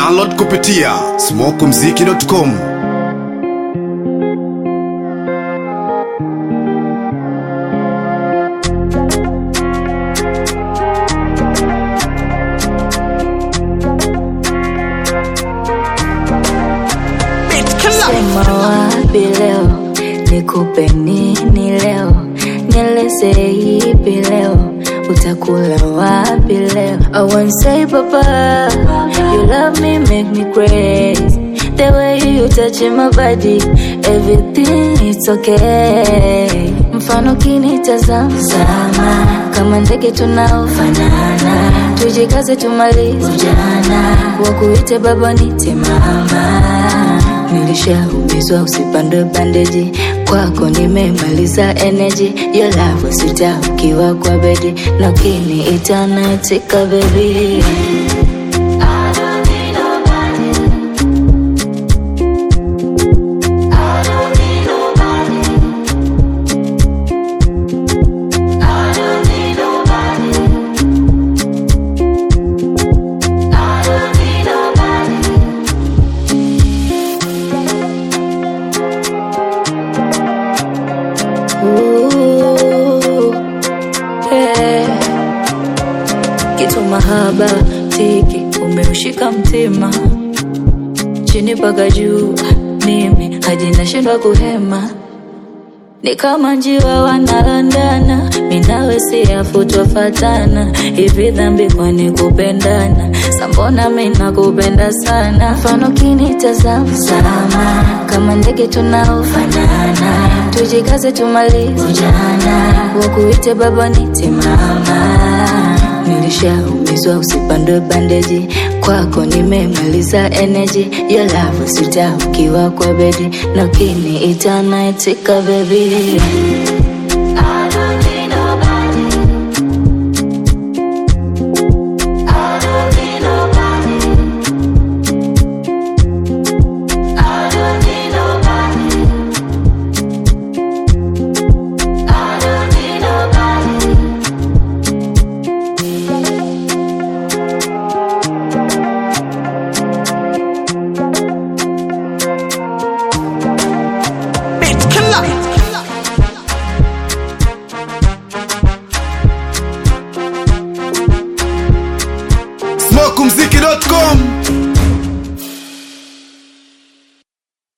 Download kupitia smokumziki.com. Sema wapi leo, nikupe nini leo, nieleze ipi leo, utakula wapi leo. I won't say papa, you love me, make me crazy. The way you touch my body, everything it's okay. Mfano kinitazama kama ndege tunaofanana, tujikaze tumalize ujana, wakuite baba nite mama. Nilishaumizwa usipandwe bandeji, kwako nimemaliza energy. Your love usita ukiwa kwa bedi, na kini itanatika baby. Kitu mahaba tiki umeushika mtima, chini paka juu mimi hadi nashindwa kuhema. Ni kama njiwa wanalandana, minawe siafu twafatana. Hivi dhambi kwani kupendana, sambona mina kupenda sana. Mfano kinitazama sama kama ndege tunaofanana, tujikaze tumalize ujana, wakuite baba nite mama. Nilishaumizwa usipandwe bandeji, kwako nimemaliza energy. Your love usita ukiwa kwa bedi, na kini itanatika baby.